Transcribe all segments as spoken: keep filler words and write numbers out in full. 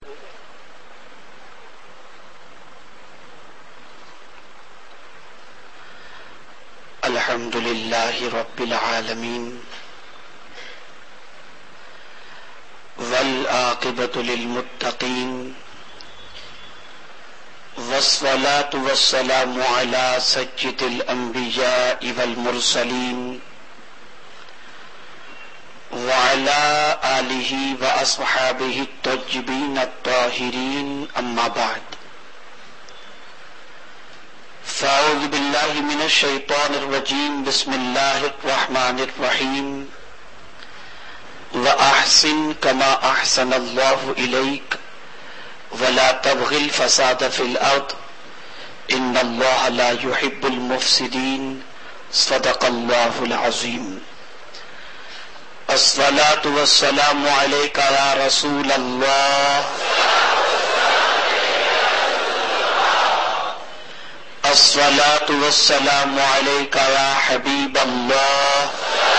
الحمد لله رب العالمين والعاقبة للمتقين والصلاة والسلام على سيد الأنبياء والمرسلين وعلى آله وأصحابه الطيبين الطاهرين أما بعد فأعوذ بالله من الشيطان الرجيم بسم الله الرحمن الرحيم وأحسن كما أحسن الله إليك ولا تبغ الفساد في الأرض إن الله لا يحب المفسدين صدق الله العظيم الصلاة والسلام عليك يا رسول الله الصلاة والسلام عليك يا حبيب الله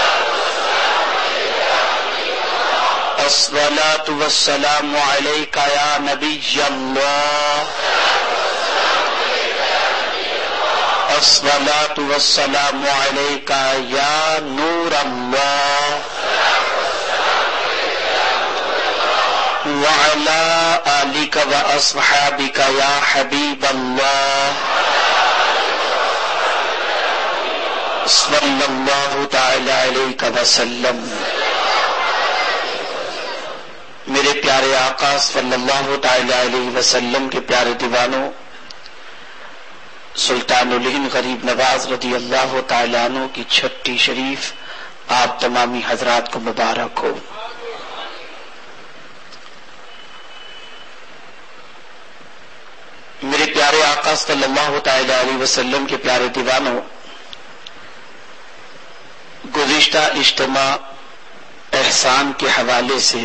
الصلاة والسلام عليك يا نبي الله الصلاة والسلام عليك يا نور الله وعلى آلك وأصحابك يا حبيب الله صلی اللہ تعالی علیہ وسلم۔ میرے پیارے آقا صلی اللہ تعالی علیہ وسلم کے پیارے دیوانوں، سلطان الہند غریب نواز رضی اللہ تعالی عنہ کی چھٹی شریف آپ تمامی حضرات کو مبارک ہو۔ میرے پیارے آقا صلی اللہ تعالی علیہ وسلم کے پیارے دیوانوں، گزشتہ اجتماع احسان کے حوالے سے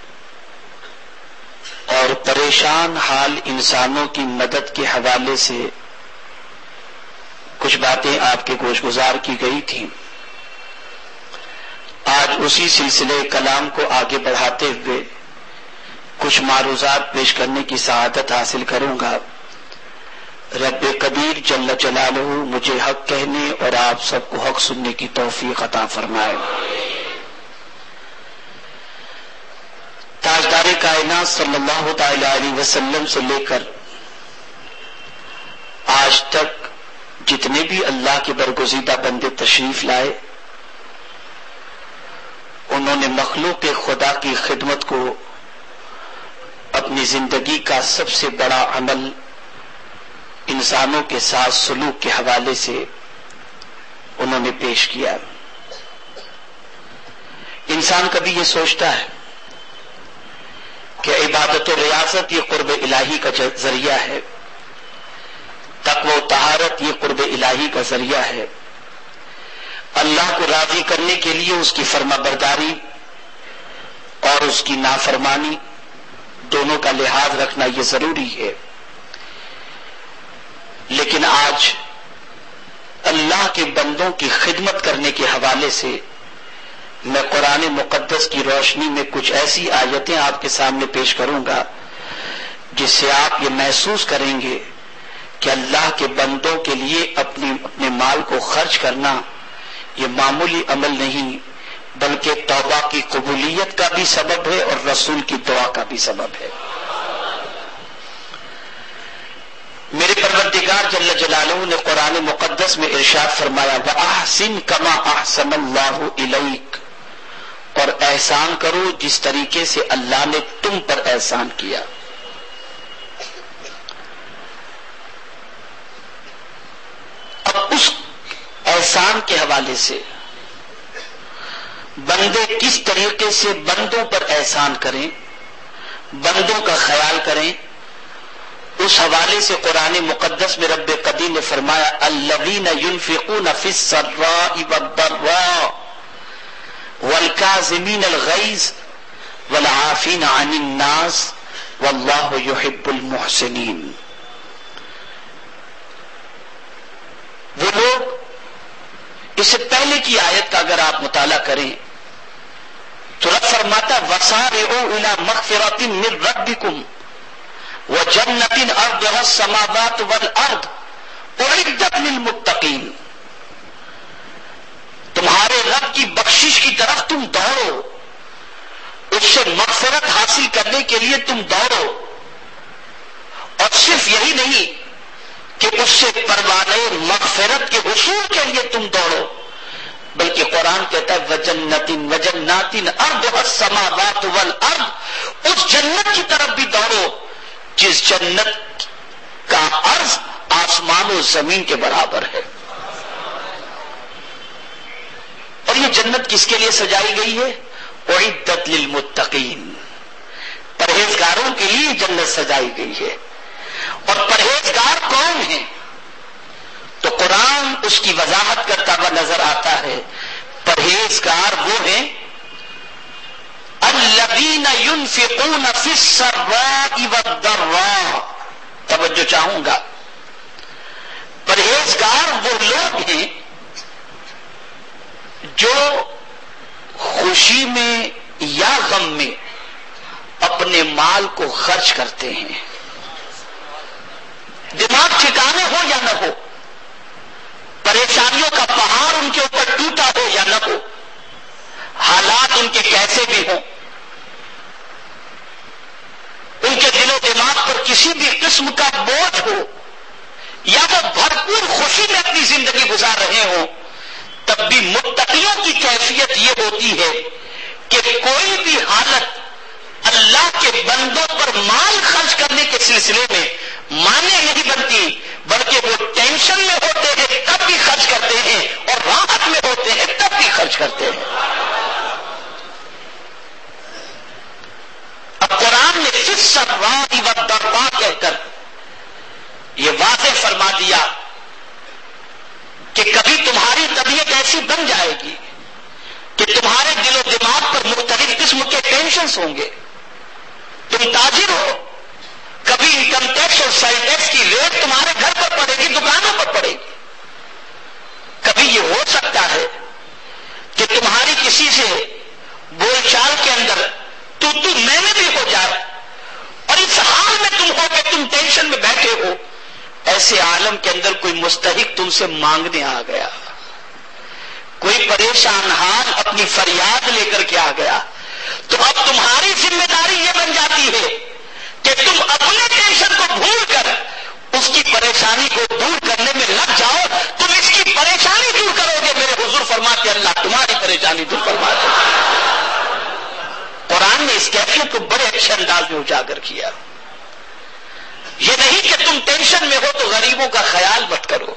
اور پریشان حال انسانوں کی مدد کے حوالے سے کچھ باتیں آپ کے گوش گزار کی گئی تھیں۔ آج اسی سلسلے کلام کو آگے بڑھاتے ہوئے کچھ معروضات پیش کرنے کی سعادت حاصل کروں گا۔ رب قدیر جل جلالہ مجھے حق کہنے اور آپ سب کو حق سننے کی توفیق عطا فرمائے۔ تاجدار کائنات صلی اللہ تعالی علیہ وسلم سے لے کر آج تک جتنے بھی اللہ کے برگزیدہ بندے تشریف لائے، انہوں نے مخلوق خدا کی خدمت کو اپنی زندگی کا سب سے بڑا عمل انسانوں کے ساتھ سلوک کے حوالے سے انہوں نے پیش کیا۔ انسان کبھی یہ سوچتا ہے کہ عبادت و ریاضت یہ قرب الہی کا ذریعہ ہے، تقوی و طہارت یہ قرب الہی کا ذریعہ ہے، اللہ کو راضی کرنے کے لیے اس کی فرما برداری اور اس کی نافرمانی دونوں کا لحاظ رکھنا یہ ضروری ہے۔ لیکن آج اللہ کے بندوں کی خدمت کرنے کے حوالے سے میں قرآن مقدس کی روشنی میں کچھ ایسی آیتیں آپ کے سامنے پیش کروں گا جس سے آپ یہ محسوس کریں گے کہ اللہ کے بندوں کے لیے اپنی اپنے مال کو خرچ کرنا یہ معمولی عمل نہیں، بلکہ توبہ کی قبولیت کا بھی سبب ہے اور رسول کی دعا کا بھی سبب ہے۔ میرے پروردگار جل جلالہ نے قرآن مقدس میں ارشاد فرمایا وَأَحْسِن كَمَا أَحْسَنَ اللَّهُ إِلَيْكَ، اور احسان کرو جس طریقے سے اللہ نے تم پر احسان کیا۔ اب اس احسان کے حوالے سے بندے کس طریقے سے بندوں پر احسان کریں، بندوں کا خیال کریں، اس حوالے سے قرآن مقدس میں رب قدیر نے فرمایا الذین ينفقون فی السراء والضراء والکاظمین الغیظ والعافین عن الناس واللہ یحب المحسنین۔ وہ لوگ، اس سے پہلے کی آیت کا اگر آپ مطالعہ کریں تو رب فرماتا وَسَارِعُوا إِلَى مَغْفِرَةٍ مِّن رَبِّكُمْ وَجَنَّةٍ أَرْضُهَا السَّمَاوَاتُ وَالْأَرْضُ أُعِدَّتْ لِلْمُتَّقِينَ، تمہارے رب کی بخشش کی طرف تم دوڑو، اس سے مغفرت حاصل کرنے کے لیے تم دوڑو، اور صرف یہی نہیں کہ اس سے پروانے مغفرت کے حصول کے لیے تم دوڑو، بلکہ قرآن کہتا ہے وَجَنَّةٍ وَجَنَّاتٍ أَرْضُهَا السَّمَاوَاتُ وَالْأَرْضُ، اس جنت کی طرف بھی دوڑو جس جنت کا عرض آسمان و زمین کے برابر ہے۔ اور یہ جنت کس کے لیے سجائی گئی ہے؟ اعدت للمتقین، پرہیزگاروں کے لیے جنت سجائی گئی ہے۔ اور پرہیزگار کون ہیں؟ تو قرآن اس کی وضاحت کرتا ہوا نظر آتا ہے، پرہیزگار وہ ہیں الذین ينفقون فی السراء والضراء، توجہ چاہوں گا، پرہیزگار وہ لوگ ہیں جو خوشی میں یا غم میں اپنے مال کو خرچ کرتے ہیں، دماغ ٹھکانے ہو یا نہ ہو، پریشانیوں کا پہاڑ ان کے اوپر ٹوٹا ہو یا نہ ہو، حالات ان کے کیسے بھی ہوں، ان کے دل و دماغ پر کسی بھی قسم کا بوجھ ہو، یا وہ بھرپور خوشی میں اپنی زندگی گزار رہے ہوں، تب بھی متقیوں کی کیفیت یہ ہوتی ہے کہ کوئی بھی حالت اللہ کے بندوں پر مال خرچ کرنے کے سلسلے میں مانے نہیں بنتی، بلکہ وہ ٹینشن میں ہوتے ہیں تب بھی خرچ کرتے ہیں، اور راحت میں ہوتے ہیں تب بھی خرچ کرتے ہیں۔ اب قرآن نے فی السراء والضراء کہہ کر یہ واضح فرما دیا کہ کبھی تمہاری طبیعت ایسی بن جائے گی کہ تمہارے دل و دماغ پر مختلف قسم کے ٹینشنز ہوں گے، تم تاجر ہو، کبھی انکم ٹیکس اور سیل ٹیکس کی ریٹ تمہارے گھر پر پڑے گی، دکانوں پر پڑے گی، کبھی یہ ہو سکتا ہے کہ تمہاری کسی سے بول چال کے اندر تو تو میں میں بھی ہو جائے، اور اس حال میں تم ہو کہ تم ٹینشن میں بیٹھے ہو، ایسے عالم کے اندر کوئی مستحق تم سے مانگنے آ گیا، کوئی پریشان حال اپنی فریاد لے کر کے آ گیا، تو اب تمہاری ذمہ داری یہ بن جاتی ہے کہ تم اپنے ٹینشن کو بھول کر اس کی پریشانی کو دور کرنے میں لگ جاؤ، تم اس کی پریشانی دور کرو گے، میرے حضور فرماتے اللہ تمہاری پریشانی دور فرماتے۔ قرآن نے اس کیفیت کو بڑے اچھے انداز میں اجاگر کیا، یہ نہیں کہ تم ٹینشن میں ہو تو غریبوں کا خیال مت کرو،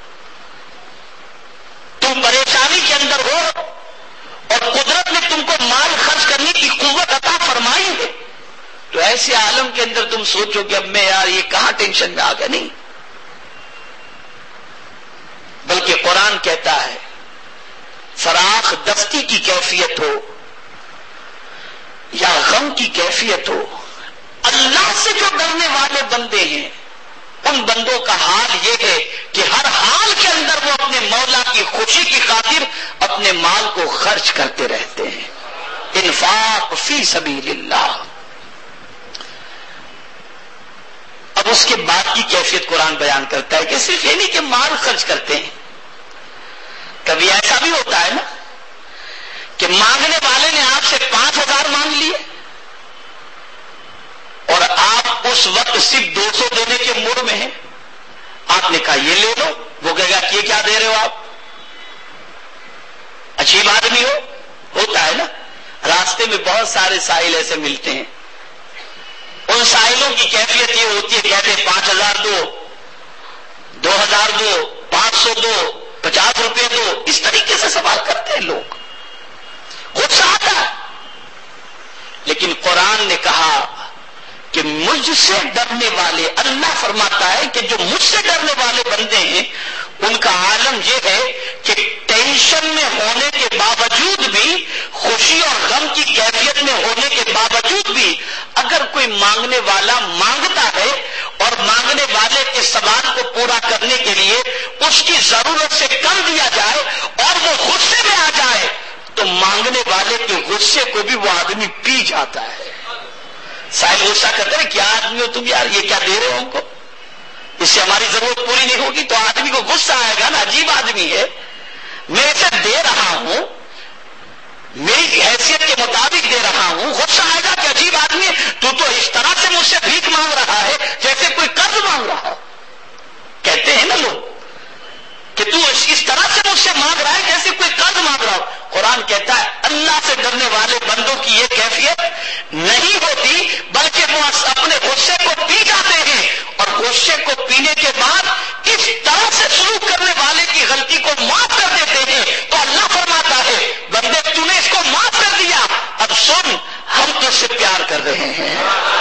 تم پریشانی کے اندر ہو اور قدرت نے تم کو مال خرچ کرنے کی قوت عطا فرمائی ہے، تو ایسے عالم کے اندر تم سوچو کہ اب میں یار یہ کہاں ٹینشن میں آ گیا، نہیں، بلکہ قرآن کہتا ہے فراخ دستی کی کیفیت ہو یا غم کی کیفیت ہو، اللہ سے جو ڈرنے والے بندے ہیں ان بندوں کا حال یہ ہے کہ ہر حال کے اندر وہ اپنے مولا کی خوشی کی خاطر اپنے مال کو خرچ کرتے رہتے ہیں، انفاق فی سبیل اللہ۔ اب اس کے بعد کی کیفیت قرآن بیان کرتا ہے کہ صرف یہ نہیں کہ مال خرچ کرتے ہیں، کبھی ایسا بھی ہوتا ہے نا کہ مانگنے والے نے آپ سے پانچ ہزار مانگ لیے اور آپ اس وقت صرف دو سو دینے کے موڈ میں ہیں، آپ نے کہا یہ لے لو، وہ کہے گا یہ کیا دے رہے ہو آپ، عجیب آدمی ہو، ہوتا ہے نا، راستے میں بہت سارے ساحل ایسے ملتے ہیں، ان ساحلوں کی کیفیت یہ ہوتی ہے کہتے ہیں پانچ ہزار دو، دو ہزار دو، پانچ سو دو، پچاس روپے دو، اس طریقے سے سوال کرتے ہیں لوگ، غصہ آتا ہے، لیکن قرآن نے کہا کہ مجھ سے ڈرنے والے، اللہ فرماتا ہے کہ جو مجھ سے ڈرنے والے بندے ہیں ان کا عالم یہ ہے کہ ٹینشن میں ہونے کے باوجود بھی، خوشی اور غم کی کیفیت میں ہونے کے باوجود بھی، اگر کوئی مانگنے والا مانگتا ہے اور مانگنے والے کے سوال کو پورا کرنے کے لیے اس کی ضرورت سے کم دیا جائے اور وہ غصے میں آ جائے تو مانگنے والے کے غصے کو بھی وہ آدمی پی جاتا ہے، صاحب غصہ کرتے ہیں کیا آدمی ہو تم یار, یہ کیا دے رہے ہو ہم کو, اس سے ہماری ضرورت پوری نہیں ہوگی. تو آدمی کو غصہ آئے گا نا, عجیب آدمی ہے, میں اسے دے رہا ہوں, میری حیثیت کے مطابق دے رہا ہوں, غصہ آئے گا کہ عجیب آدمی ہے, تو تو اس طرح سے مجھ سے بھیک مانگ رہا ہے جیسے کوئی قرض مانگ رہا ہو. کہتے ہیں نا لوگ کہ تو اس طرح سے مجھ سے مانگ رہا ہے جیسے کوئی قرض مانگ رہا ہو. قرآن کہتا ہے اللہ سے ڈرنے والے بندوں کی یہ کیفیت نہیں ہوتی, بلکہ وہ اپنے غصے کو پی جاتے ہیں اور غصے کو پینے کے بعد اس طرح سے سلوک کرنے والے کی غلطی کو معاف کر دیتے ہیں. تو اللہ فرماتا ہے بندے تو نے اس کو معاف کر دیا, اب سن ہم تجھ سے پیار کر رہے ہیں,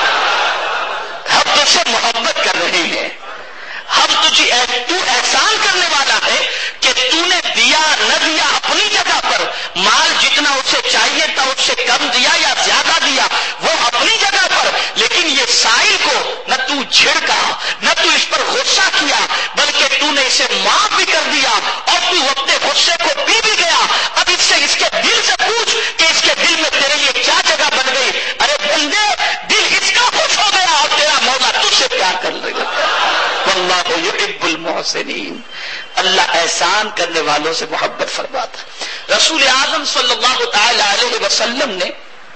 ہم تجھ سے محبت کر رہے ہیں, ہم تجھے تو احسان کرنے والا ہے کہ تو نے دیا نہ دیا اپنی جگہ پر, مال جتنا اسے چاہیے تھا اس سے کم دیا یا زیادہ دیا وہ اپنی جگہ پر, لیکن یہ سائل کو نہ تو جھڑکا نہ تو اس پر غصہ کیا, بلکہ تو نے اسے معاف بھی کر دیا اور تو اپنے غصے کو پی بھی گیا. اب اس سے اس کے دل سے پوچھ کہ اس کے دل میں تیرے لیے کیا جگہ بن گئی. ارے بندے دل اس کا خوش ہو گیا اور تیرا مولا تجھ سے پیار کر لگا. واللہ یحب المحسنین, اللہ احسان کرنے والوں سے محبت فرماتا. رسول اعظم صلی اللہ تعالی علیہ وسلم نے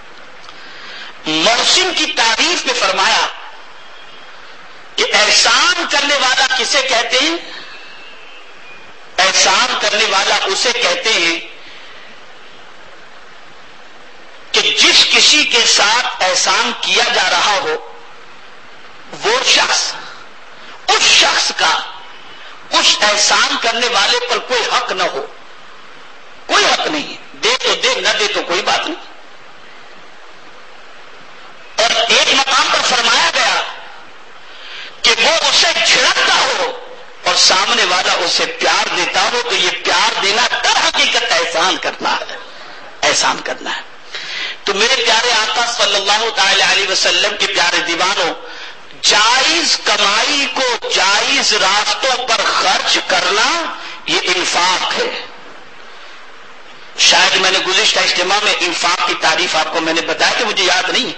محسن کی تعریف میں فرمایا کہ احسان کرنے والا کسے کہتے ہیں؟ احسان کرنے والا اسے کہتے ہیں کہ جس کسی کے ساتھ احسان کیا جا رہا ہو وہ شخص اس شخص کا اس احسان کرنے والے پر کوئی حق نہ ہو, کوئی حق نہیں, دے تو دے نہ دے تو کوئی بات نہیں. اور ایک مقام پر فرمایا گیا کہ وہ اسے جھڑکتا ہو اور سامنے والا اسے پیار دیتا ہو تو یہ پیار دینا در حقیقت احسان کرنا ہے, احسان کرنا ہے. تو میرے پیارے آقا صلی اللہ تعالی علیہ وسلم کے پیارے دیوانوں, جائز کمائی کو جائز راستوں پر خرچ کرنا یہ انفاق ہے. شاید میں نے گزشتہ اجتماع میں انفاق کی تعریف آپ کو میں نے بتایا کہ مجھے یاد نہیں.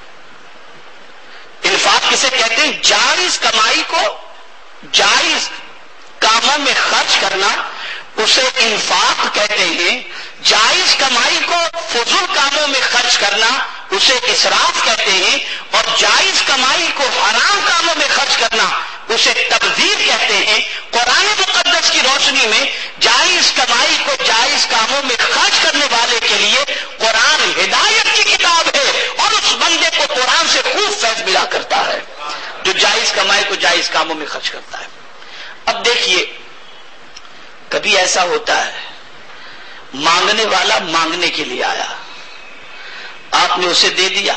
انفاق کسے کہتے ہیں؟ جائز کمائی کو جائز کاموں میں خرچ کرنا اسے انفاق کہتے ہیں. جائز کمائی کو فضول کاموں میں خرچ کرنا اسے اسراف کہتے ہیں, اور جائز کمائی کو حرام کاموں میں خرچ کرنا اسے تبذیر کہتے ہیں. قرآن مقدس کی روشنی میں جائز کمائی کو جائز کاموں میں خرچ کرنے والے کے لیے قرآن ہدایت کی کتاب ہے اور اس بندے کو قرآن سے خوب فیض ملا کرتا ہے جو جائز کمائی کو جائز کاموں میں خرچ کرتا ہے. اب دیکھیے, کبھی ایسا ہوتا ہے مانگنے والا مانگنے کے لیے آیا, آپ نے اسے دے دیا,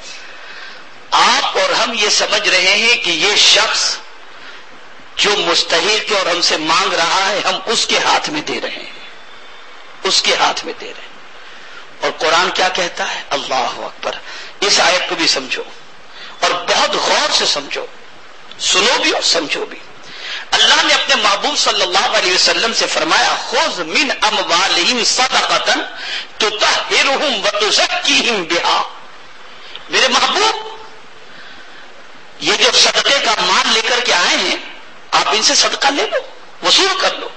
آپ اور ہم یہ سمجھ رہے ہیں کہ یہ شخص جو مستحق ہے اور ہم سے مانگ رہا ہے ہم اس کے ہاتھ میں دے رہے ہیں, اس کے ہاتھ میں دے رہے ہیں. اور قرآن کیا کہتا ہے؟ اللہ اکبر. اس آیت کو بھی سمجھو اور بہت غور سے سمجھو, سنو بھی اور سمجھو بھی. اللہ نے اپنے محبوب صلی اللہ علیہ وسلم سے فرمایا خذ من اموالہم صدقۃ تطہرہم وتزکیہم بہا. میرے محبوب یہ جو صدقے کا مال لے کر کے آئے ہیں آپ ان سے صدقہ لے لو, وصول کر لو,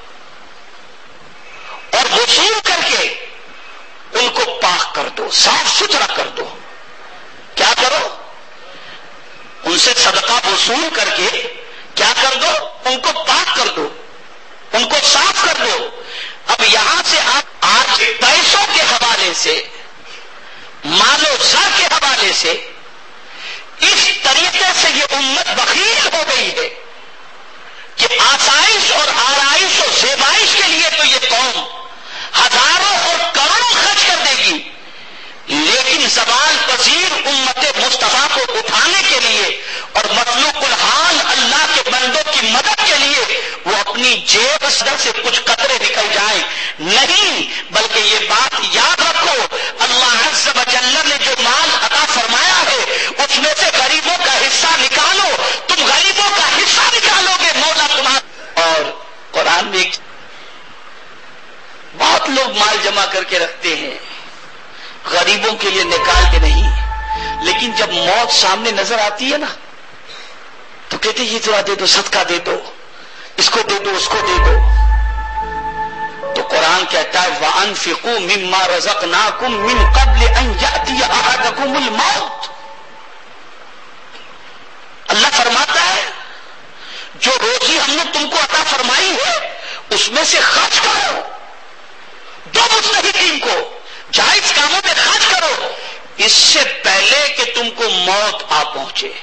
اور وصول کر کے ان کو پاک کر دو, صاف ستھرا کر دو. کیا کرو؟ ان سے صدقہ وصول کر کے کیا کر دو؟ ان کو پاک کر دو, ان کو صاف کر دو. اب یہاں سے آپ آج پیسوں کے حوالے سے, مال و زر کے حوالے سے اس طریقے سے یہ امت بخیل ہو گئی ہے کہ آسائش اور آرائش و زیبائش کے لیے تو یہ قوم ہزاروں اور کروڑوں خرچ کر دے گی, لیکن زوال پذیر امت مصطفیٰ کو اٹھانے کے لیے اور مخلوق الحال اللہ کے بندوں کی مدد کے لیے وہ اپنی جیب سے کچھ قطرے نکل جائیں نہیں, بلکہ یہ بات یاد رکھو اللہ عز و جل نے جو مال عطا فرمایا ہے اس میں سے غریبوں کا حصہ نکالو. تم غریبوں کا حصہ نکالو گے مولا تمہارا. اور قرآن میں بہت لوگ مال جمع کر کے رکھتے ہیں, غریبوں کے لیے نکال کے نہیں, لیکن جب موت سامنے نظر آتی ہے نا تو کہتے یہ ذرا دے دو، صدقہ دے دو، اس کو دے دو، اس کو دے دو. تو قرآن کہتا ہے وَأَنفِقُوا مِمَّا رَزَقْنَاكُم مِّن قَبْلِ أَن يَأْتِيَ أَحَدَكُمُ الْمَوْتُ. اللہ فرماتا ہے جو روزی ہم نے تم کو عطا فرمائی ہے اس میں سے خرچ کرو، دو مستحقین کو جائز کاموں میں خرچ کرو اس سے پہلے کہ تم کو موت آ پہنچے.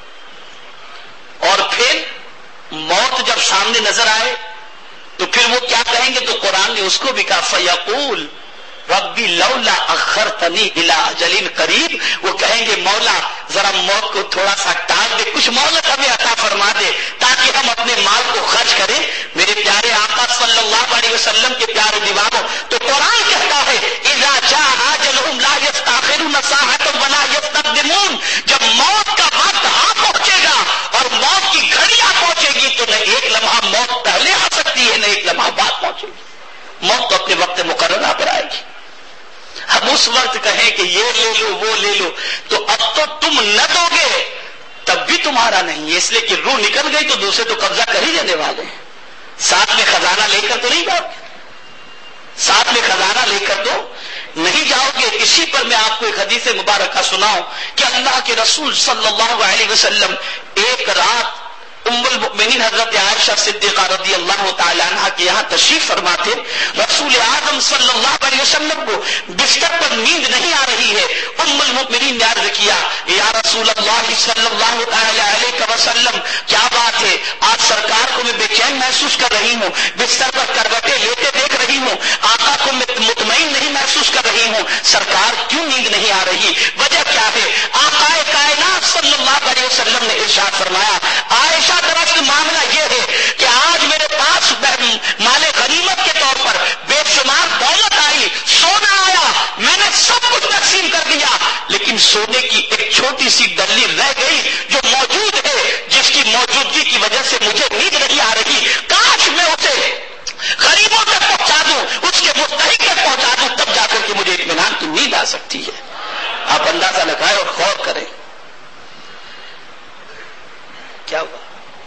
اور پھر موت جب سامنے نظر آئے تو پھر وہ کیا کہیں گے؟ تو قرآن نے اس کو بھی کہا فَيَقُولُ ربی لولا اخرتنی الی اجل قریب. وہ کہیں گے مولا ذرا موت کو تھوڑا سا ٹال دے، کچھ مہلت ہمیں عطا فرما دے تاکہ ہم اپنے مال کو خرچ کریں. میرے پیارے آقا صلی اللہ علیہ وسلم کے پیارے دیوانوں، تو قرآن کہتا ہے اذا جاء اجلهم لا يستأخرون ساعة ولا يستقدمون. جب موت کا وقت آ پہنچے گا اور موت کی گھڑی آ پہنچے گی تو نہ ایک لمحہ موت پہلے آ سکتی ہے نہ ایک لمحہ بعد پہنچے گی. موت تو اپنے وقت مقررہ پر آئے گی. ہم اس وقت کہیں کہ یہ لے لو وہ لے لو تو اب تو تم نہ دو گے تب بھی تمہارا نہیں ہے، اس لیے کہ روح نکل گئی تو دوسرے تو قبضہ کر ہی لینے والے ہیں. ساتھ میں خزانہ لے کر تو نہیں جاؤ گے، ساتھ میں خزانہ لے کر تو نہیں جاؤ گے. اسی پر میں آپ کو ایک حدیث مبارکہ سناؤں کہ اللہ کے رسول صلی اللہ علیہ وسلم ایک رات ام المؤمنین حضرت عائشہ صدیقہ رضی اللہ تعالی عنہ کے یہاں تشریف فرما تھے. رسول اعظم صلی اللہ علیہ وسلم کو بستر پر نیند نہیں آ رہی ہے. ام المؤمنین نے عرض کیا یا رسول اللہ صلی اللہ تعالی علیہ وسلم کیا بات ہے، آج سرکار کو میں بے چین محسوس کر رہی ہوں، بستر پر کروٹیں لیتے دیکھ رہی ہوں، آقا کو میں مطمئن نہیں محسوس کر رہی ہوں، سرکار کیوں نیند نہیں آ رہی، وجہ کیا ہے؟ آقا کائنات صلی اللہ علیہ وسلم نے ارشاد فرمایا عائشہ دراصل معاملہ یہ ہے کہ آج میرے پاس مال غنیمت کے طور پر بے شمار دولت آئی، سونا آیا، میں نے سب کچھ تقسیم کر دیا، لیکن سونے کی ایک چھوٹی سی ڈلی رہ گئی جو موجود ہے، جس کی موجودگی کی وجہ سے مجھے نیند نہیں آ رہی. کاش میں اسے غریبوں تک پہنچا دوں، اس کے مستحق تک پہنچا دوں، تب جا کر کے مجھے اطمینان کی نیند آ سکتی ہے. آپ اندازہ لگائیں اور غور کریں کیا ہوا.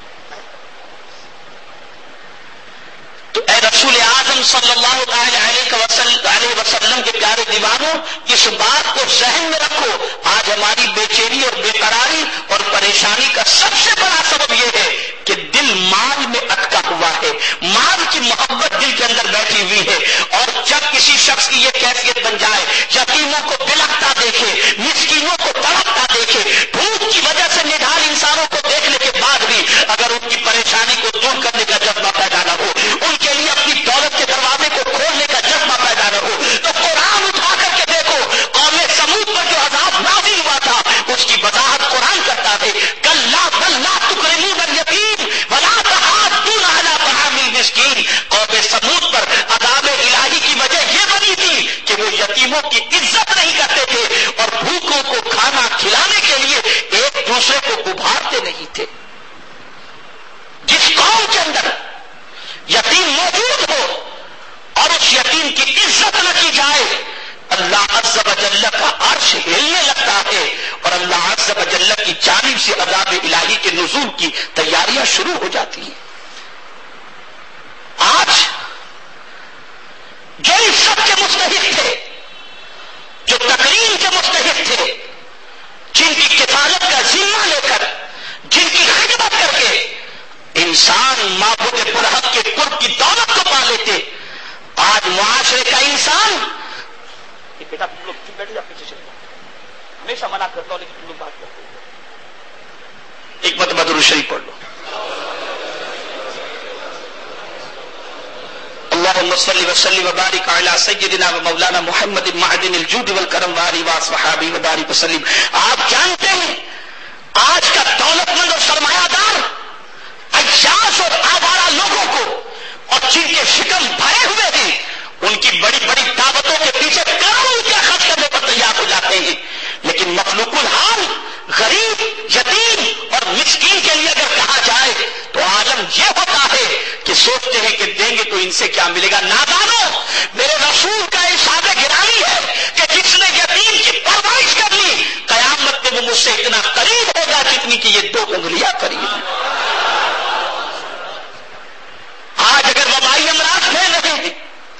تو اے رسول اعظم صلی اللہ تعالی علیہ وسلم کے پیارے دیوانوں، اس بات کو ذہن میں رکھو. آج ہماری بے چینی اور بے قراری اور پریشانی کا سب سے بڑا سبب یہ ہے کہ دل مال میں اٹکا ہوا ہے، مال کی محبت دل کے اندر بیٹھی ہوئی ہے. اور جب کسی شخص کی یہ کیفیت بن جائے، یتیموں کو بلکتا دیکھے، مسکینوں کو تڑپتا دیکھے، بھوک کی وجہ سے نڈھال انسانوں کو دیکھنے کے بعد بھی اگر ان کی پریشانی کو دور کرنے کا جذبہ پیدا نہ ہو، ان کے لیے اپنی دولت کے دروازے کو کھولنے کا جذبہ پیدا نہ ہو، تو قرآن اٹھا کر کے دیکھو قوم سمود پر جو عذاب نازل ہوا تھا اس کی وضاحت قرآن کرتا ہے. کلا بل لا تکرمون الیتیم ولا تحاضون علی طعام المسکین. قوم سمود پر عذاب الہی کی وجہ یہ بنی تھی کہ وہ یتیموں کی عزت نہیں کرتے تھے اور بھوکوں کو کھانا کھلانے کے لیے ایک دوسرے کو ابھارتے نہیں تھے. جس قوم کے اندر یتیم موجود ہو اور اس یتیم کی عزت نہ کی جائے، اللہ عز و جل کا عرش ہلنے لگتا ہے اور اللہ عز و جل کی جانب سے عذاب الہی کے نزول کی تیاریاں شروع ہو جاتی ہیں. آج جو عزت کے مستحق تھے، جو تکریم کے مستحق تھے، جن کی کفالت کا ذمہ لے کر، جن کی خدمت کر کے انسان معبود برحق کے قرب کی دولت کو پا لیتے، آج معاشرے کا انسان کہ بیٹا تم لوگ چپ بیٹھ جا، پیچھے چلے جاؤ، ہمیشہ منع کرتا ہوں لیکن تم لوگ بات کرتے ہو. ایک مرتبہ درود شریف پڑھ لو. اللهم صل وسلم وبارك على سيدنا ومولانا محمد معدن الجود والکرم وآلہ وصحبہ وبارک وسلم. آپ جانتے ہیں آج کا دولت مند اور سرمایہ دار عیاش اور آوارہ لوگوں کو اور جن کے شکم بھرے ہوئے ہیں ان کی بڑی بڑی دعوتوں کے پیچھے کروڑوں روپیہ خرچ کرنے پر تیار ہو جاتے ہیں، لیکن مخلوق الحال غریب، یتیم اور مسکین کے لیے اگر کہا جائے تو عالم یہ ہوتا ہے کہ سوچتے ہیں کہ دیں گے تو ان سے کیا ملے گا. نادانو، میرے رسول کا ارشاد گرامی ہے کہ جس نے یتیم کی پرورش کرنی قیامت مجھ سے اتنا قریب ہوگا جتنی کہ یہ دو انگلیاں قریب ہیں۔ آج اگر وبائی امراض پھیل رہے ہیں،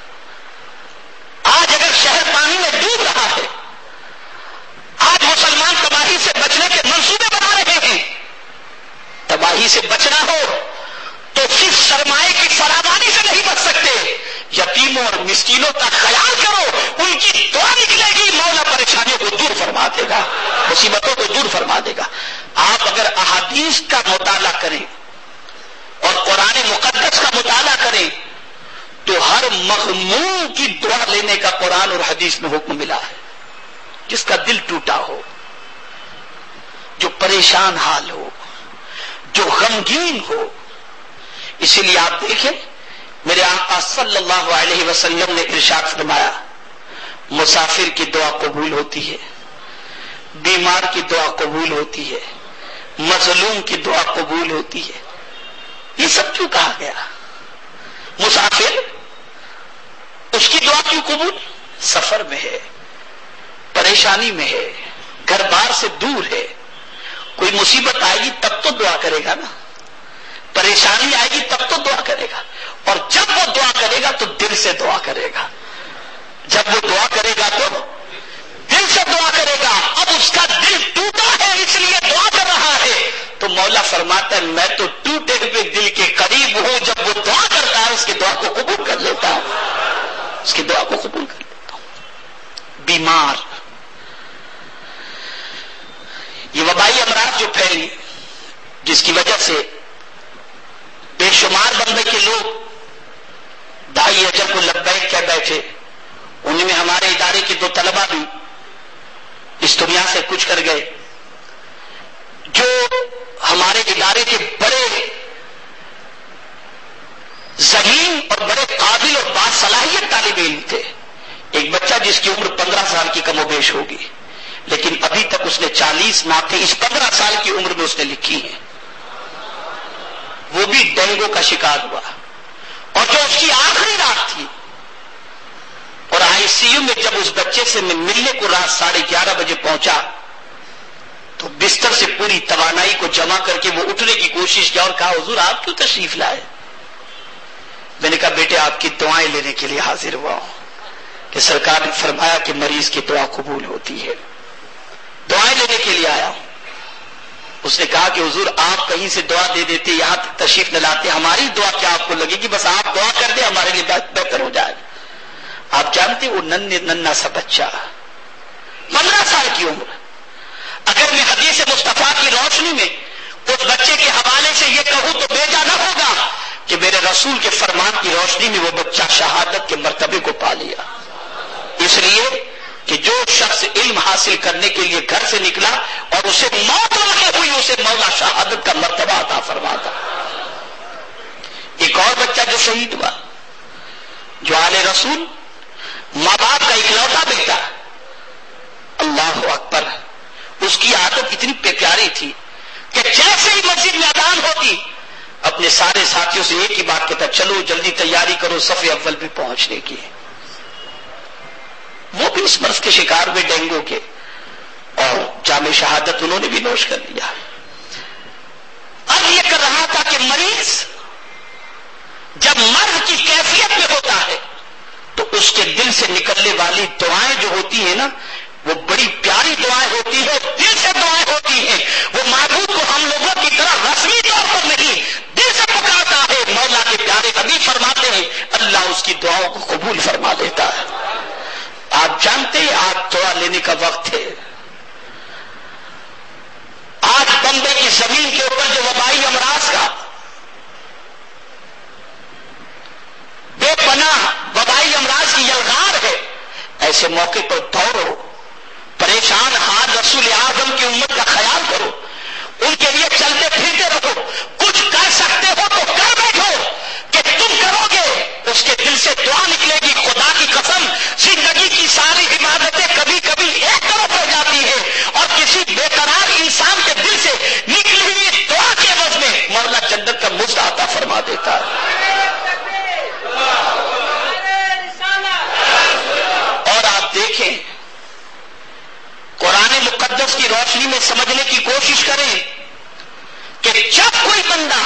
آج اگر شہر پانی میں ڈوب رہا ہے، آج مسلمان تباہی سے بچنے کے منصوبے بنا رہے ہیں، تباہی سے بچنا ہو تو صرف سرمایہ کی فراوانی سے نہیں بچ سکتے، یتیموں اور مسکینوں کا خیال کرو، ان کی دعا نکلے گی، مولا پریشانیوں کو دور فرما دے گا، مصیبتوں کو دور فرما دے گا۔ آپ اگر احادیث کا مطالعہ کریں اور قرآن مقدس کا مطالعہ کریں تو ہر مغموم کی دعا لینے کا قرآن اور حدیث میں حکم ملا ہے، جس کا دل ٹوٹا ہو، جو پریشان حال ہو، جو غمگین ہو۔ اسی لیے آپ دیکھیں میرے آقا صلی اللہ علیہ وسلم نے ارشاد فرمایا، مسافر کی دعا قبول ہوتی ہے، بیمار کی دعا قبول ہوتی ہے، مظلوم کی دعا قبول ہوتی ہے۔ یہ سب کیوں کہا گیا؟ مسافر، اس کی دعا کیوں قبول؟ سفر میں ہے، پریشانی میں ہے، گھر بار سے دور ہے، کوئی مصیبت آئے گی تب تو دعا کرے گا نا، پریشانی آئے گی تب تو دعا کرے گا، اور جب وہ دعا کرے گا تو دل سے دعا کرے گا، جب وہ دعا کرے گا تو دل سے دعا کرے گا۔ اب اس کا دل ٹوٹا ہے اس لیے دعا کر رہا ہے، تو مولا فرماتا ہے میں تو ٹوٹے ہوئے دل کے قریب ہوں، جب وہ دعا کرتا ہے اس کی دعا کو قبول کر لیتا ہوں، اس کی دعا کو قبول کر لیتا ہوں۔ بیمار، یہ وبائی امراض جو پھیلی جس کی وجہ سے بے شمار بمبئی کے لوگ دائی اجل کو لبیک کہہ بیٹھے، ان میں ہمارے ادارے کے دو طلبہ بھی اس دنیا سے کچھ کر گئے، جو ہمارے ادارے کے بڑے ذہین اور بڑے قابل اور باصلاحیت طالب علم تھے۔ ایک بچہ جس کی عمر پندرہ سال کی کم و بیش ہوگی، لیکن ابھی تک اس نے چالیس نعتیں اس پندرہ سال کی عمر میں اس نے لکھی ہیں، وہ بھی ڈینگو کا شکار ہوا، اور جو اس کی آخری رات تھی، اور آئی سی یو میں جب اس بچے سے میں ملنے کو رات ساڑھے گیارہ بجے پہنچا تو بستر سے پوری توانائی کو جمع کر کے وہ اٹھنے کی کوشش کیا اور کہا حضور آپ کیوں تشریف لائے؟ میں نے کہا بیٹے آپ کی دعائیں لینے کے لیے حاضر ہوا ہوں کہ سرکار نے فرمایا کہ مریض کی دعا قبول ہوتی ہے، دعائیں لینے کے لیے آیا ہوں۔ اس نے کہا کہ حضور آپ کہیں سے دعا دے دیتے، یہاں تشریف نہ لاتے، ہماری دعا کیا آپ کو لگے گی؟ بس آپ دعا کر دیں ہمارے لیے بہتر ہو جائے۔ آپ جانتے وہ ننھے ننھا سا بچہ پندرہ سال کی عمر، اگر میں حدیث مصطفیٰ کی روشنی میں اس بچے کے حوالے سے یہ کہوں تو بیجا نہ ہوگا کہ میرے رسول کے فرمان کی روشنی میں وہ بچہ شہادت کے مرتبے کو پا لیا، اس لیے کہ جو شخص علم حاصل کرنے کے لیے گھر سے نکلا اور اسے موت لگے ہوئی اسے مولا شہادت کا مرتبہ عطا فرماتا۔ ایک اور بچہ جو شہید ہوا، جو آل رسول ماں باپ کا اکلوتا بیٹا، اللہ اکبر، اس کی عادت اتنی پیاری تھی کہ جیسے ہی مسجد میں اذان ہوتی اپنے سارے ساتھیوں سے ایک ہی بات کہتا، چلو جلدی تیاری کرو صف اول پہ پہنچنے کی۔ وہ بھی اس مرض کے شکار ہوئے ڈینگو کے، اور جام شہادت انہوں نے بھی نوش کر لیا۔ اب یہ کر رہا تھا کہ مریض جب مرض کی کیفیت میں ہوتا ہے تو اس کے دل سے نکلنے والی دعائیں جو ہوتی ہیں نا، وہ بڑی پیاری دعائیں ہوتی ہیں، دل سے دعائیں ہوتی ہیں۔ وہ معبود کو ہم لوگوں کی طرح رسمی طور پر نہیں، دل سے پکارتا ہے۔ مولا کے پیارے حبیب فرماتے ہیں اللہ اس کی دعاؤں کو قبول فرما لیتا ہے۔ آپ جانتے ہیں آج دعا لینے کا وقت ہے۔ آج بمبئی کی زمین کے اوپر جو وبائی امراض کا بے پناہ وبائی امراض کی یلغار ہے، ایسے موقع پر دوڑو، پریشان حال رسول اعظم کی امت کا خیال کرو، ان کے لیے چلتے پھرتے رہو، کچھ کر سکتے ہو تو کر بیٹھو، کہ تم کرو گے اس کے دل سے دعا نکلے گی۔ خدا کی قسم زندگی کی ساری عبادتیں کبھی کبھی ایک طرف ہو جاتی ہے، اور کسی بے قرار انسان کے دل سے نکلی ہوئی دعا کے عوض میں مولا جنت کا مزد عطا فرما دیتا ہے۔ اور آپ دیکھیں قرآن مقدس کی روشنی میں سمجھ کوشش کریں کہ جب کوئی بندہ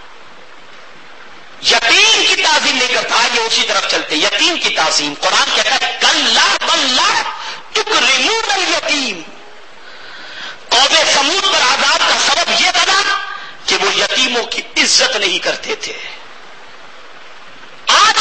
یتیم کی تعظیم نہیں کرتا، یہ اسی طرف چلتے، یتیم کی تعظیم قرآن کہتا ہے کلا بل لا تکرمون الیتیم. قوم سمود پر عذاب کا سبب یہ بنا کہ وہ یتیموں کی عزت نہیں کرتے تھے. آج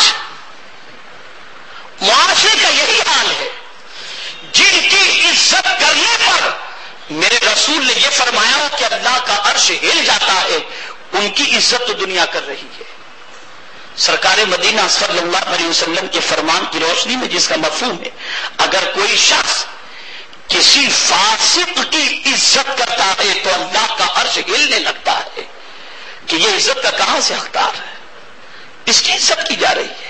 معاشرے کا یہی حال ہے، جن کی عزت کرنے پر میرے رسول نے یہ فرمایا کہ اللہ کا عرش ہل جاتا ہے، ان کی عزت تو دنیا کر رہی ہے. سرکار مدینہ صلی اللہ علیہ وسلم کے فرمان کی روشنی میں جس کا مفہوم ہے، اگر کوئی شخص کسی فاسق کی عزت کرتا ہے تو اللہ کا عرش ہلنے لگتا ہے کہ یہ عزت کا کہاں سے حقدار ہے، اس کی عزت کی جا رہی ہے.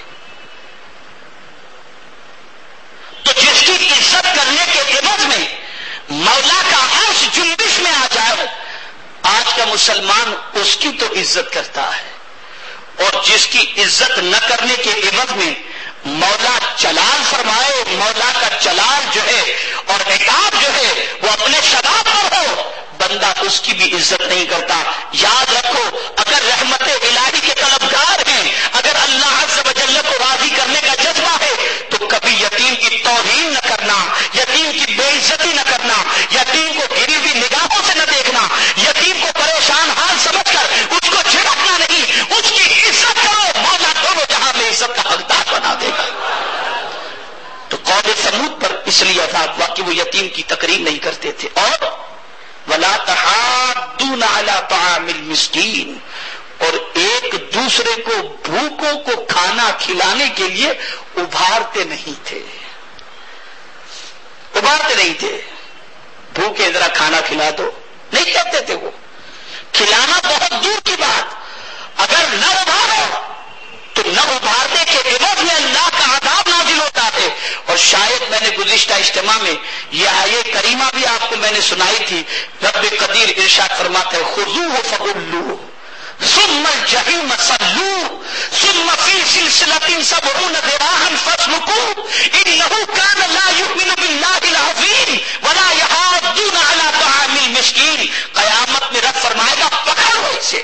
تو جس کی عزت کرنے کے عوض میں مولا کا عرش جنبش میں آ جائے، آج کا مسلمان اس کی تو عزت کرتا ہے، اور جس کی عزت نہ کرنے کے عوض میں مولا جلال فرمائے، مولا کا جلال جو ہے اور عتاب جو ہے وہ اپنے شباب پر ہو، بندہ اس کی بھی عزت نہیں کرتا. یاد رکھو، اگر رحمت الہی کے طلبگار ہیں، اگر اللہ عز و جل کو راضی کرنے کا جذبہ ہے، تو کبھی یتیم کی توہین نہ کرنا، یتیم کی بے عزتی نہ کرنا، یتیم کو گری ہوئی نگاہوں سے نہ دیکھنا، یتیم کو پریشان حال سمجھ کر اس کو جھڑکنا نہیں، اس کی عزت کرو. مولا دونوں جہاں میں عزت کا حقدار بنا دے گا. تو قوم سمود پر اس لیے عذاب ہوا کہ وہ یتیم کی تقریر نہیں کرتے تھے. اور وَلَا تَحَاضُّونَ عَلَىٰ طَعَامِ الْمِسْكِينِ، اور ایک دوسرے کو بھوکوں کو کھانا کھلانے کے لیے ابھارتے نہیں تھے. ابھارتے نہیں تھے، بھوکے ذرا کھانا کھلا دو نہیں کہتے تھے. وہ کھلانا بہت دور کی بات، اگر نہ ابھارو تو نہ ابھارنے کے عوض میں اللہ کا عذاب نازل ہوتا ہے. اور شاید میں نے گزشتہ اجتماع میں یہ آیت کریمہ بھی آپ کو میں نے سنائی تھی. رب قدیر ارشاد فرماتا ہے خذوہ فغلوہ ثم الجحیم صلوہ ثم فی سلسلۃ سبعون ذراعا فاسلکوہ انہ کان لا یؤمن باللہ العظیم ولا یحاضون علی طعام المسکین. قیامت میں رب فرمائے گا پکڑو اسے،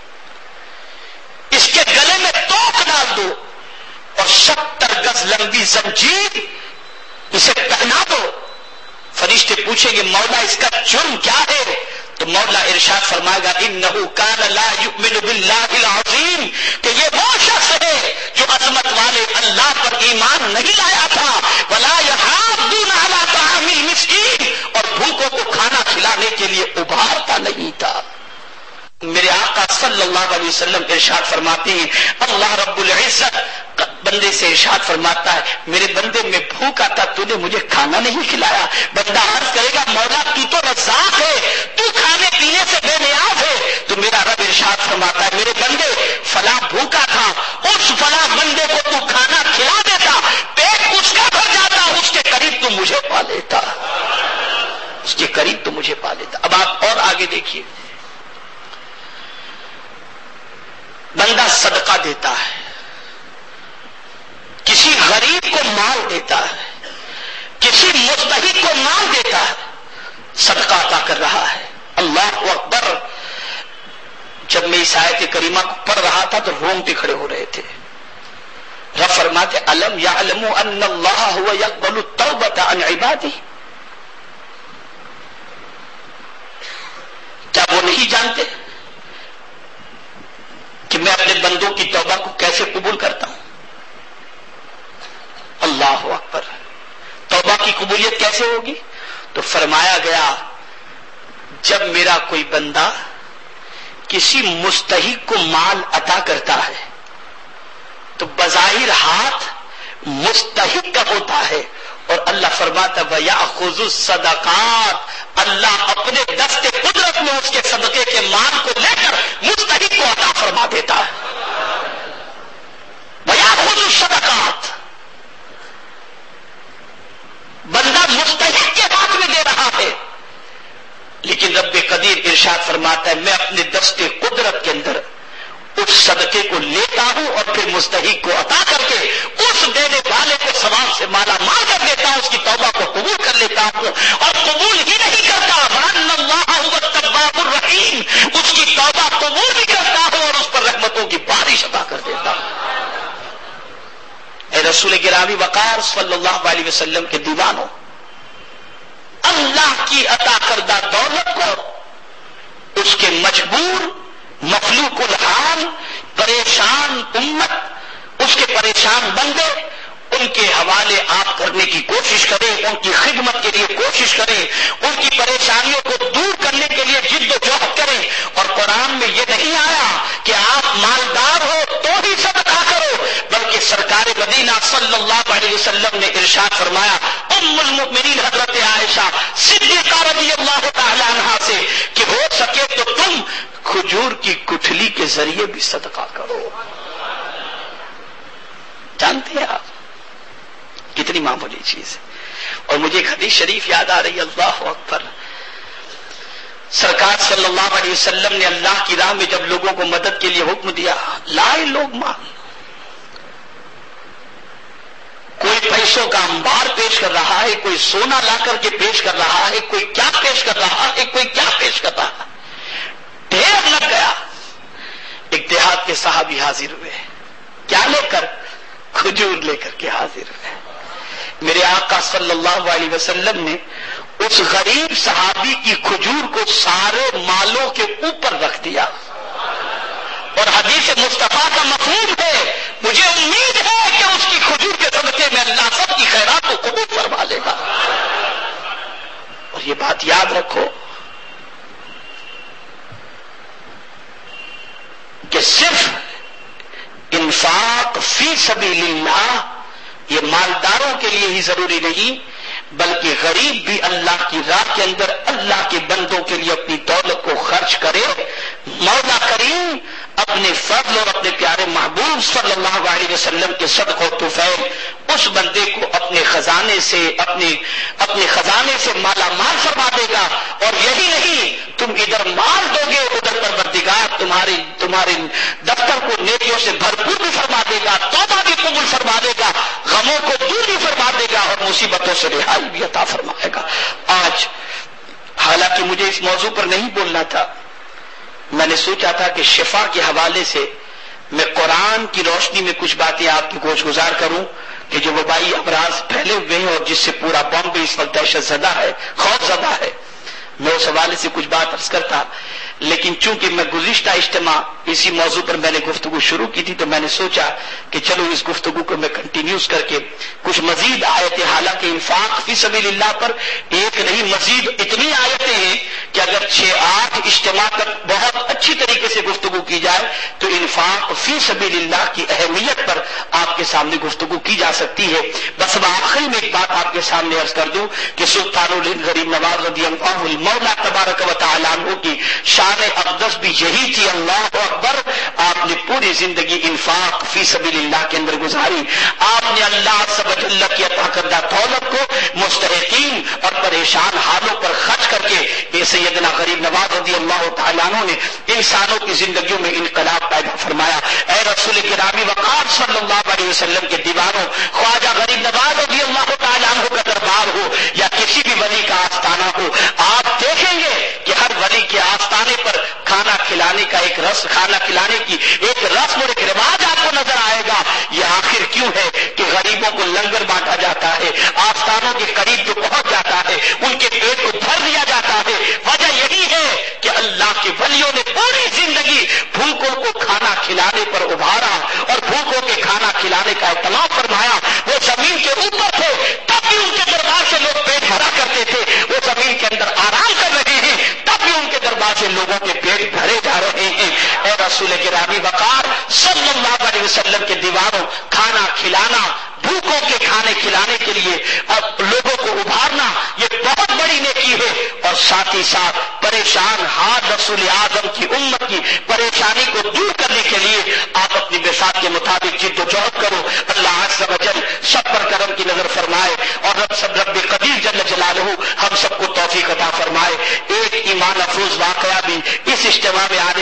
اس کے گلے میں توق ڈال دو اور ستر گز لمبی زنجیر اسے پہنا دو. فرشتے پوچھیں گے مولا اس کا جرم کیا ہے؟ تو مولا ارشاد فرمائے گا انہ کان لا یؤمن باللہ العظیم، کہ یہ وہ شخص ہے جو عظمت والے اللہ پر ایمان نہیں لایا تھا. ولا یحاضون علی طعام المسکین، اور بھوکوں کو کھانا کھلانے کے لیے ابھارتا نہیں تھا. میرے آقا صلی اللہ علیہ وسلم ارشاد فرماتے ہیں، اللہ رب العزت بندے سے ارشاد فرماتا ہے میرے بندے میں بھوکا تھا، تو نے مجھے کھانا نہیں کھلایا. بندہ عرض کرے گا مولا تو تو رزاق ہے، تو کھانے پینے سے بے نیاز ہے. تو میرا رب ارشاد فرماتا ہے میرے بندے فلاں بھوکا تھا، اس فلاں بندے کو تو کھانا کھلا دیتا، پیٹ اس کا بھر جاتا، اس کے قریب تو مجھے پا لیتا، اس کے قریب تو مجھے پا لیتا. اب آپ اور آگے دیکھیے، بندہ صدقہ دیتا ہے، کسی غریب کو مال دیتا ہے، کسی مستحق کو مال دیتا ہے، صدقہ عطا کر رہا ہے. اللہ اکبر. جب میں اس آیت کریمہ کو پڑھ رہا تھا تو رونگٹے کھڑے ہو رہے تھے. رب فرماتے الم یعلموا ان اللہ هو یقبل التوبۃ عن عبادہ، کیا وہ نہیں جانتے کہ میں اپنے بندوں کی توبہ کو کیسے قبول کرتا ہوں؟ اللہ اکبر. توبہ کی قبولیت کیسے ہوگی؟ تو فرمایا گیا جب میرا کوئی بندہ کسی مستحق کو مال عطا کرتا ہے تو بظاہر ہاتھ مستحق کا ہوتا ہے، اور اللہ فرماتا وَيَأْخُذُ الصَّدَقَاتِ، اللہ اپنے دست قدرت میں اس کے صدقے کے مال کو لے کر مستحق کو عطا فرما دیتا ہے. وَيَأْخُذُ الصَّدَقَاتِ، بندہ مستحق کے ہاتھ میں دے رہا ہے، لیکن رب قدیر ارشاد فرماتا ہے میں اپنے دست قدرت کے اندر اس صدقے کو لیتا ہوں اور پھر مستحق کو عطا کر کے اس دینے والے کو ثواب سے مالا مال کر دیتا ہوں، اس کی توبہ کو قبول کر لیتا ہوں. اور قبول ہی نہیں کرتا وَأَنَّ اللَّهَ هُوَ التواب الرحیم، اس کی توبہ قبول بھی کرتا ہوں اور اس پر رحمتوں کی بارش عطا کر دیتا ہوں۔ اے رسول گرامی وقار صلی اللہ علیہ وسلم کے دیوانوں، اللہ کی عطا کردہ دولت کو اس کے مجبور مفلوق الحال پریشان امت، اس کے پریشان بندے، ان کے حوالے آپ کرنے کی کوشش کریں، ان کی خدمت کے لیے کوشش کریں، ان کی پریشانیوں کو دور کرنے کے لیے جد و جہد کریں۔ اور قرآن میں یہ نہیں آیا کہ آپ مالدار ہو تو ہی صدقہ کرو، بلکہ سرکار مدینہ صلی اللہ علیہ وسلم نے ارشاد فرمایا ام المؤمنین حضرت عائشہ صدیقہ رضی اللہ تعالی عنہا سے کہ ہو سکے تو تم کھجور کی گٹھلی کے ذریعے بھی صدقہ کرو۔ جانتے ہیں آپ کتنی معمولی چیز ہے۔ اور مجھے ایک حدیث شریف یاد آ رہی ہے، اللہ اکبر، سرکار صلی اللہ علیہ وسلم نے اللہ کی راہ میں جب لوگوں کو مدد کے لیے حکم دیا، لائے لوگ مال، کوئی پیسوں کا انبار پیش کر رہا ہے، کوئی سونا لا کر کے پیش کر رہا ہے، کوئی کیا پیش کر رہا ہے، کوئی کیا پیش کر رہا ہے، ڈھیر لگ گیا۔ ایک دیہات کے صحابی حاضر ہوئے، کیا لے کر؟ کھجور لے کر کے حاضر ہوئے۔ میرے آقا صلی اللہ علیہ وسلم نے اس غریب صحابی کی کھجور کو سارے مالوں کے اوپر رکھ دیا، اور حدیث مصطفیٰ کا مفہوم ہے مجھے امید ہے کہ اس کی کھجور کے صدقے میں اللہ سب کی خیرات کو قبول فرما لے گا۔ اور یہ بات یاد رکھو کہ صرف انفاق فی سبیل اللہ یہ مالداروں کے لیے ہی ضروری نہیں، بلکہ غریب بھی اللہ کی راہ کے اندر اللہ کے بندوں کے لیے اپنی دولت کو خرچ کرے۔ مولا کریم اپنے فضل اور اپنے پیارے محبوب صلی اللہ علیہ وسلم کے صدقہ و طفیل اس بندے کو اپنے خزانے سے اپنے اپنے خزانے سے مالا مال فرما دے گا۔ اور یہی نہیں، تم ادھر مال دو گے ادھر پروردگار تمہاری تمہارے دفتر کو نیکیوں سے بھرپور بھی فرما دے گا، توبہ بھی قبول فرما دے گا، غموں کو دور بھی فرما دے گا، اور مصیبتوں سے رہائی بھی عطا فرمائے گا۔ آج حالانکہ مجھے اس موضوع پر نہیں بولنا تھا، میں نے سوچا تھا کہ شفا کے حوالے سے میں قرآن کی روشنی میں کچھ باتیں آپ کی گوش گزار کروں کہ جو وبائی امراض پھیلے ہوئے ہیں اور جس سے پورا بامبے اس وقت دہشت زدہ ہے، خوف زدہ ہے، میں اس حوالے سے کچھ بات عرض کرتا۔ لیکن چونکہ میں گزشتہ اجتماع اسی موضوع پر میں نے گفتگو شروع کی تھی، تو میں نے سوچا کہ چلو اس گفتگو کو میں کنٹینیوز کر کے کچھ مزید آیتیں، حالانکہ انفاق فی سبیل اللہ پر ایک نہیں مزید اتنی آیتیں ہیں کہ اگر چھ آٹھ اجتماع تک بہت اچھی طریقے سے گفتگو کی جائے تو انفاق فی سبیل اللہ کی اہمیت پر آپ کے سامنے گفتگو کی جا سکتی ہے۔ بس میں آخری میں ایک بات آپ کے سامنے عرض کر دوں کہ سلطان الہند غریب نواز رضی اللہ المولا تبارک و تعالیٰ عنہ کی شان اقدس بھی یہی تھی، اللہ اکبر۔ آپ نے پوری زندگی انفاق فی سبیل اللہ کے اندر گزاری، آپ نے اللہ سب جل کی عطا کردہ دولت کو مستحقین اور پریشان حالوں پر خرچ کر کے یہ سیدنا غریب نواز رضی اللہ تعالیٰ عنہ نے انسانوں کی زندگیوں میں انقلاب پیدا فرمایا۔ اے رسول گرامی وقار صلی اللہ علیہ وسلم کے دیوانوں، خواجہ غریب نواز رضی اللہ تعالیٰ عنہ کا دربار ہو یا کسی بھی ولی کا آستانہ ہو، آپ دیکھیں گے کہ ہر ولی کے آستانے پر کھانا کھلانے کا ایک رسم کھانا کھلانے کی ایک رسم اور ایک رواج آپ کو نظر آئے گا۔ یہ آخر کیوں ہے کہ غریبوں کو لنگر بانٹا جاتا ہے، آستانوں کے قریب جو پہنچ جاتا ہے ان کے پیٹ کو بھر دیا جاتا ہے؟ وجہ یہی ہے کہ اللہ کے ولیوں نے پوری زندگی بھوکوں کو کھانا کھلانے پر ابھارا اور بھوکوں کے کھانا کھلانے کا اہتمام فرمایا۔ وہ زمین کے اوپر تھے تب بھی ان کے دربار سے لوگ پیٹ بھرا کرتے تھے، وہ زمین کے اندر آرام کر رہے ہیں تب بھی ان کے دربار سے لوگوں کے پیٹ بھرے جا رہے ہیں۔ اے رسول گرامی وقار صلی اللہ علیہ وسلم کے دیواروں، کھانا کھلانا، بھوکوں کے کھانے کھلانے کے لیے اب لوگوں کو ابھارنا یہ بہت بڑی نیکی ہے، اور ساتھ ہی ساتھ پریشان حال رسول اعظم کی امت کی پریشانی کو دور کرنے کے لیے آپ اپنی بساط کے مطابق جد و جہد کرو۔ اللہ عز و جل سب پر کرم کی نظر فرمائے، اور رب سب رب قدیر جل جلالہ ہم سب کو توفیق عطا فرمائے۔ ایک ایمان افروز واقعہ بھی اس اجتماع میں آنے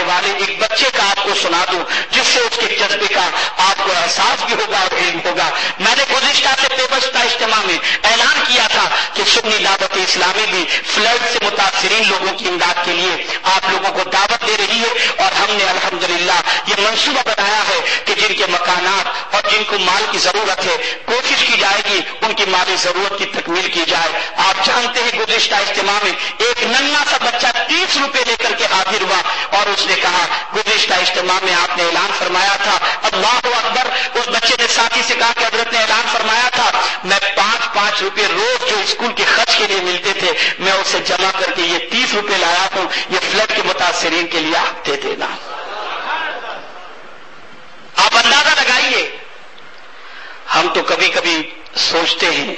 حوالے ایک بچے کا آپ کو سنا دوں جس سے اس کے جذبے کا آپ کو احساس بھی ہوگا اور علم ہوگا. میں نے گزشتہ سے پیوستہ اجتماع میں اعلان کیا تھا کہ سنی دعوت اسلامی بھی فلڈ سے متاثرین لوگوں کی امداد کے لیے آپ لوگوں کو دعوت دے رہی ہے، اور ہم نے الحمدللہ یہ منصوبہ بنایا ہے کہ جن کے مکانات اور جن کو مال کی ضرورت ہے کوشش کی جائے گی ان کی مالی ضرورت کی تکمیل کی جائے. آپ جانتے ہیں گزشتہ اجتماع میں ایک ننھا سا بچہ تیس روپے لے کر کے حاضر ہوا اور اس نے کہا گزشتہ اجتماع میں آپ نے اعلان فرمایا تھا اللہ اکبر. اس بچے نے ساتھی سے کہا کہ حضرت نے اعلان فرمایا تھا میں پانچ پانچ روپے روز جو اسکول کے خرچ کے لیے ملتے تھے میں اسے جمع کر کے یہ تیس روپے لایا ہوں، یہ فلڈ کے متاثرین کے لیے آپ دے دینا. آپ اندازہ لگائیے. ہم تو کبھی کبھی سوچتے ہیں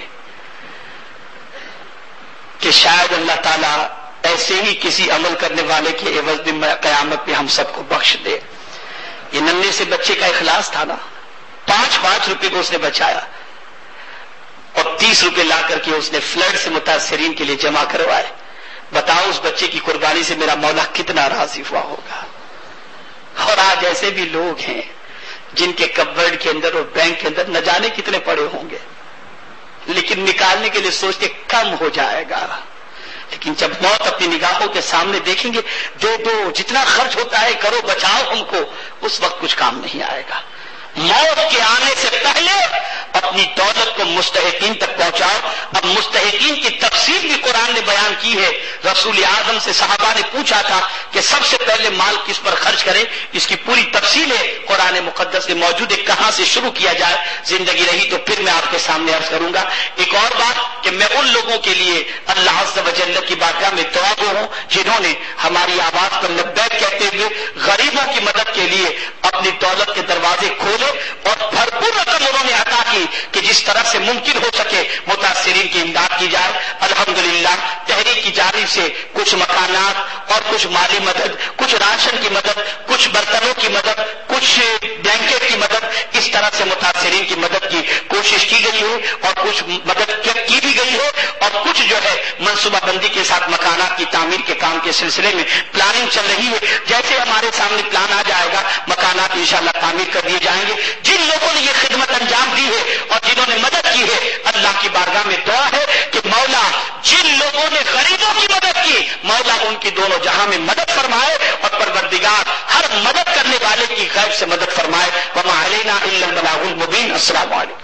کہ شاید اللہ تعالیٰ ایسے ہی کسی عمل کرنے والے کے عوض میں قیامت میں ہم سب کو بخش دے. یہ ننھے سے بچے کا اخلاص تھا نا، پانچ پانچ روپے کو اس نے بچایا اور تیس روپے لا کر کے اس نے فلڈ سے متاثرین کے لیے جمع کروائے. بتاؤ اس بچے کی قربانی سے میرا مولا کتنا راضی ہوا ہوگا. اور آج ایسے بھی لوگ ہیں جن کے کبرڈ کے اندر اور بینک کے اندر نہ جانے کتنے پڑے ہوں گے، لیکن نکالنے کے لیے سوچتے کم ہو جائے گا. لیکن جب موت اپنی نگاہوں کے سامنے دیکھیں گے، دے دو جتنا خرچ ہوتا ہے کرو بچاؤ ہم کو، اس وقت کچھ کام نہیں آئے گا. موت کے آنے سے پہلے اپنی دولت کو مستحقین تک پہنچاؤ. اب مستحقین کی تفصیل بھی قرآن نے بیان کی ہے. رسول اعظم سے صحابہ نے پوچھا تھا کہ سب سے پہلے مال کس پر خرچ کرے، اس کی پوری تفصیل ہے قرآن مقدس میں موجود ہے، کہاں سے شروع کیا جائے. زندگی رہی تو پھر میں آپ کے سامنے عرض کروں گا. ایک اور بات کہ میں ان لوگوں کے لیے اللہ عز و جل کی بارگاہ میں دعا گو ہوں جنہوں نے ہماری آواز پر لبیک کہتے ہوئے غریبوں کی مدد کے لیے اپنی دولت کے دروازے کھولے اور بھرپور رقم انہوں نے عطا کی کہ جس طرح سے ممکن ہو سکے متاثرین کی امداد کی جائے. الحمدللہ تحریک کی جانب سے کچھ مکانات اور کچھ مالی مدد، کچھ راشن کی مدد، کچھ برتنوں کی مدد، کچھ بلینکٹ کی مدد، اس طرح سے متاثرین کی مدد کی کوشش کی گئی ہے اور کچھ مدد کی بھی گئی ہے اور کچھ جو ہے منصوبہ بندی کے ساتھ مکانات کی تعمیر کے کام کے سلسلے میں پلاننگ چل رہی ہے. جیسے ہمارے سامنے پلان آ جائے گا مکانات انشاءاللہ تعمیر کر دیے جائیں گے. جن لوگوں نے یہ خدمت انجام دی ہے اور جنہوں نے مدد کی ہے اللہ کی بارگاہ میں دعا ہے کہ مولا جن لوگوں نے غریبوں کی مدد کی مولا ان کی دونوں جہاں میں مدد فرمائے اور پروردگار ہر مدد کرنے والے کی غیب سے مدد فرمائے. وما علینا الا البلاغ المبین. السلام علیکم.